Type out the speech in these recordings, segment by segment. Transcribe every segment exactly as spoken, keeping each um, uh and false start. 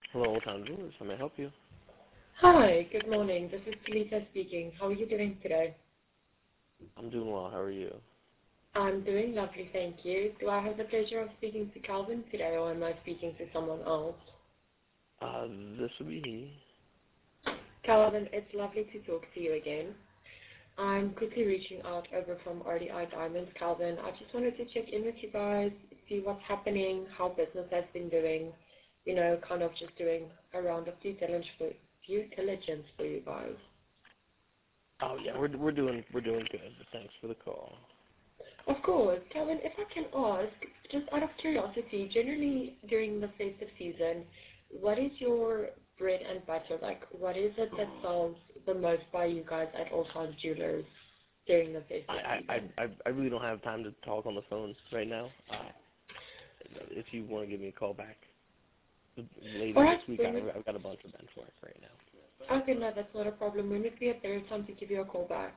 Hello, Old Town Jewelers. How may I help you? Hi, good morning. This is Lisa speaking. How are you doing today? I'm doing well. How are you? I'm doing lovely, thank you. Do I have the pleasure of speaking to Calvin today, or am I speaking to someone else? Uh, this would be he. Calvin, it's lovely to talk to you again. I'm quickly reaching out over from R D I Diamonds. Calvin, I just wanted to check in with you guys, see what's happening, how business has been doing, you know, kind of just doing a round of due diligence for, due diligence for you guys. Oh yeah, we're we're doing we're doing good. Thanks for the call. Of course. Calvin, if I can ask, just out of curiosity, generally during the festive season, what is your bread and butter? Like, what is it that sells the most by you guys at All Times Jewelers during the festive I I season? I I really don't have time to talk on the phone right now. Uh, if you want to give me a call back All later this right. week, When I've would, I've got a bunch of bench work right now. okay, no, that's not a problem. When would be a better time to give you a call back?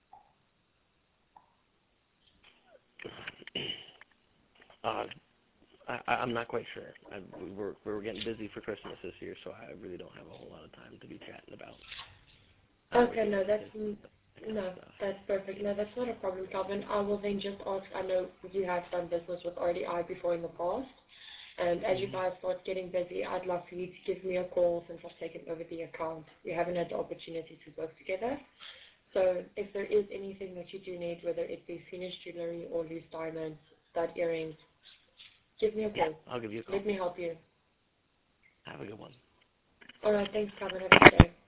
Uh, I, I- I'm not quite sure. I, we were we were getting busy for Christmas this year, so I really don't have a whole lot of time to be chatting about how we're Okay, doing no, and that's that kind of no, stuff. that's perfect. No, that's not a problem, Calvin. I will then just ask. I know you have done business with R D I before in the past. And as you Mm-hmm. guys start getting busy, I'd love for you to give me a call since I've taken over the account. We haven't had the opportunity to work together. So if there is anything that you do need, whether it be finished jewelry or loose diamonds, stud earrings, give me a Yeah, call. I'll give you a call. Let me help you. Have a good one. All right, thanks, Kevin. Have a good day.